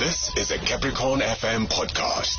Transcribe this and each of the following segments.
This is a Capricorn FM podcast.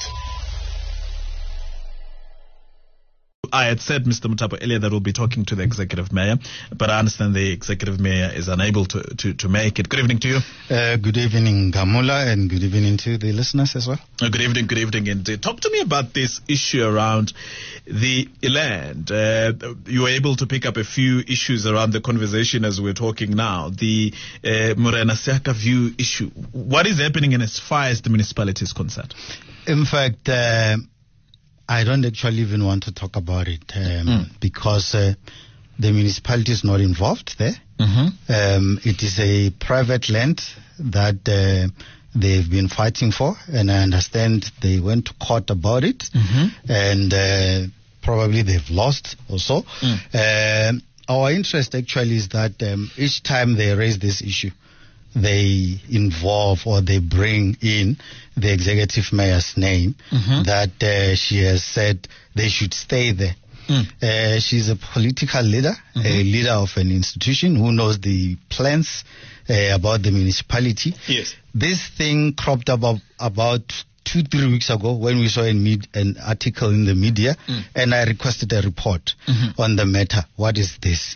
I had said, Mr. Mutapo, earlier that we'll be talking to the executive mayor, but I understand the executive mayor is unable to make it. Good evening to you. Good evening, Gamula, and good evening to the listeners as well. Good evening. And talk to me about this issue around the land. You were able to pick up a few issues around the conversation as we're talking now. The Morena Siaka view issue. What is happening in as far as the municipality is concerned? In fact, I don't actually even want to talk about it because the municipality is not involved there. It is a private land that they've been fighting for, and I understand they went to court about it, and probably they've lost also. Our interest actually is that each time they raise this issue, they involve or they bring in the executive mayor's name that she has said they should stay there. She's a political leader, a leader of an institution who knows the plans about the municipality. Yes. This thing cropped up about 2-3 weeks ago when we saw an article in the media, and I requested a report on the matter. What is this?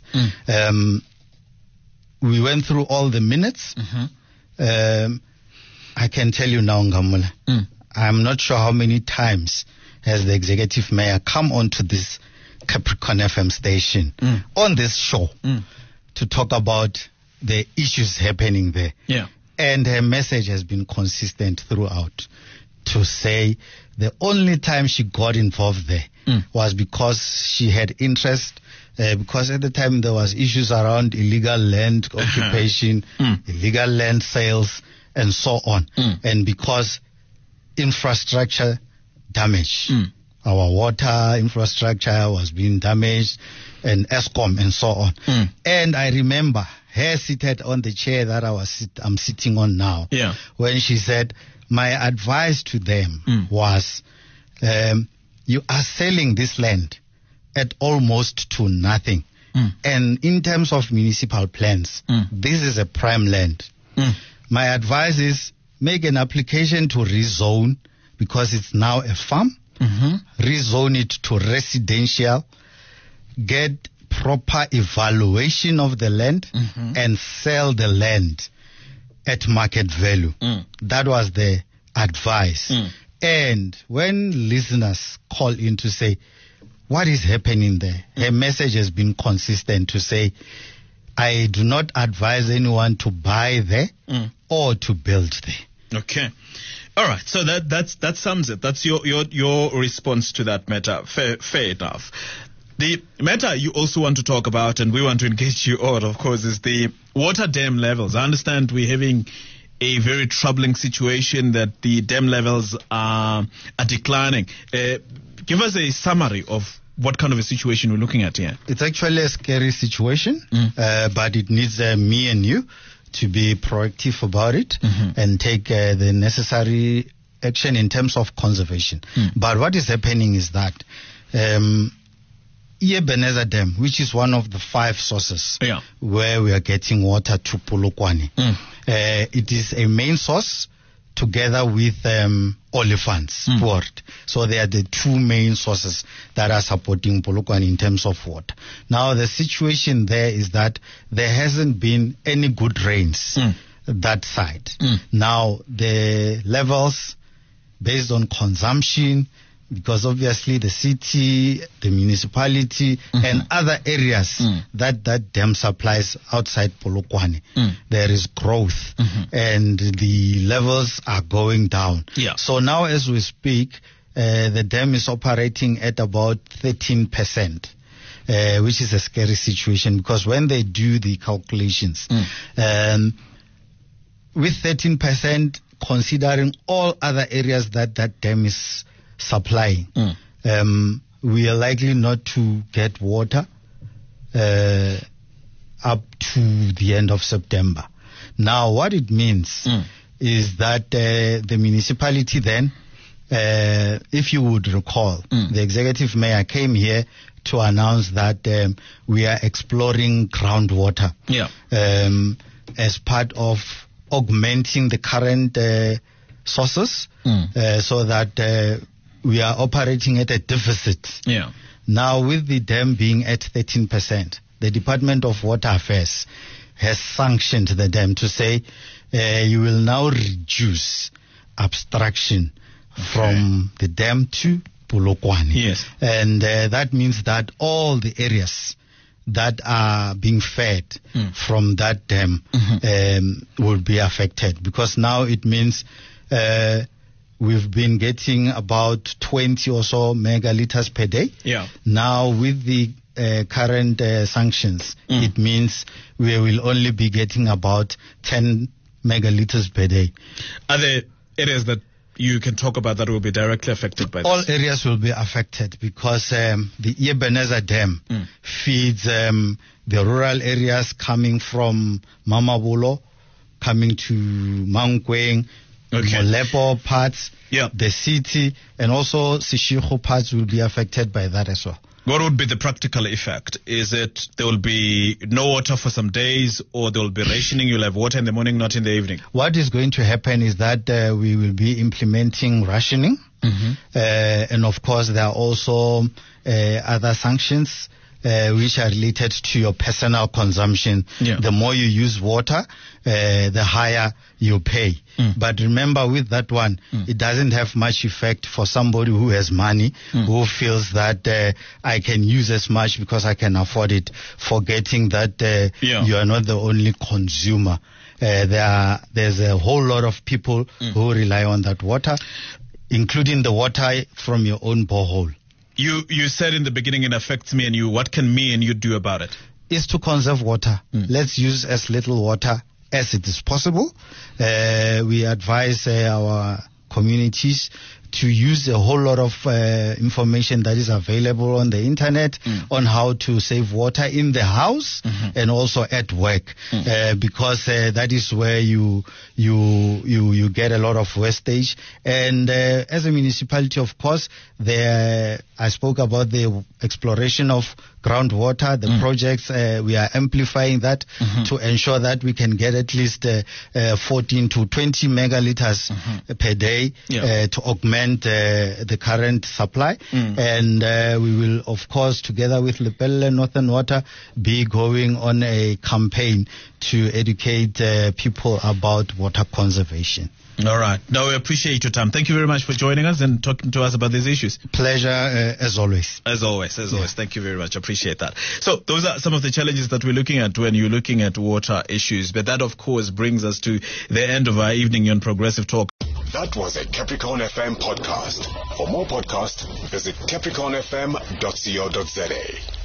We went through all the minutes. I can tell you now, Ngamula, I'm not sure how many times has the executive mayor come onto this Capricorn FM station on this show to talk about the issues happening there. Yeah. And her message has been consistent throughout to say the only time she got involved there was because she had interest, because at the time there was issues around illegal land occupation, illegal land sales, and so on. And because infrastructure damage, our water infrastructure was being damaged, and ESCOM and so on. And I remember her seated on the chair that I'm sitting on now, when she said, my advice to them was, you are selling this land at almost to nothing. And in terms of municipal plans, this is a prime land. My advice is make an application to rezone, because it's now a farm. Rezone it to residential, get proper evaluation of the land, and sell the land at market value. That was the advice. And when listeners call in to say, what is happening there? Her message has been consistent to say, I do not advise anyone to buy there or to build there. Okay. All right. So that sums it. That's your response to that matter. Fair enough. The matter you also want to talk about, and we want to engage you all, of course, is the water dam levels. I understand we're having a very troubling situation that the dam levels are declining. Give us a summary of what kind of a situation we're looking at here. It's actually a scary situation, but it needs me and you to be proactive about it and take the necessary action in terms of conservation. But what is happening is that Ebenezer Dam, which is one of the 5 sources where we are getting water to Polokwane, it is a main source together with Olifants Port. So they are the 2 main sources that are supporting Polokwane in terms of water. Now the situation there is that there hasn't been any good rains that side. Now the levels based on consumption, because obviously the city, the municipality, and other areas that dam supplies outside Polokwane, there is growth, and the levels are going down. So now as we speak, the dam is operating at about 13%, which is a scary situation, because when they do the calculations, with 13%, considering all other areas that dam is supplying, we are likely not to get water up to the end of September. Now, what it means is that the municipality then, if you would recall, the executive mayor came here to announce that we are exploring groundwater as part of augmenting the current sources, so that we are operating at a deficit. Yeah. Now, with the dam being at 13%, the Department of Water Affairs has sanctioned the dam to say you will now reduce abstraction from the dam to Polokwane. Yes. And that means that all the areas that are being fed from that dam will be affected, because now it means we've been getting about 20 or so megaliters per day. Yeah. Now with the current sanctions, it means we will only be getting about 10 megaliters per day. Are there areas that you can talk about that will be directly affected by this? All areas will be affected because the Ebenezer Dam feeds the rural areas coming from Mamabulo, coming to Mankweng, Molepo parts, the city, and also Seshego parts will be affected by that as well. What would be the practical effect? Is it there will be no water for some days, or there will be rationing? You'll have water in the morning, not in the evening. What is going to happen is that we will be implementing rationing. And of course, there are also other sanctions which are related to your personal consumption. The more you use water, the higher you pay. But remember, with that one, it doesn't have much effect for somebody who has money, who feels that I can use as much because I can afford it, forgetting that you are not the only consumer. There's a whole lot of people who rely on that water, including the water from your own borehole. You said in the beginning it affects me and you. What can me and you do about it? Is to conserve water. Let's use as little water as it is possible. We advise our communities to use a whole lot of information that is available on the internet on how to save water in the house and also at work, because that is where you get a lot of wastage. And as a municipality, of course, I spoke about the exploration of groundwater, the projects, we are amplifying that to ensure that we can get at least 14 to 20 megaliters per day to augment the current supply. And we will, of course, together with Lepelle Northern Water, be going on a campaign to educate people about water conservation. All right. Now, we appreciate your time. Thank you very much for joining us and talking to us about these issues. Pleasure, as always. As always. Thank you very much. Appreciate that. So those are some of the challenges that we're looking at when you're looking at water issues. But that, of course, brings us to the end of our evening on Progressive Talk. That was a Capricorn FM podcast. For more podcasts, visit capricornfm.co.za.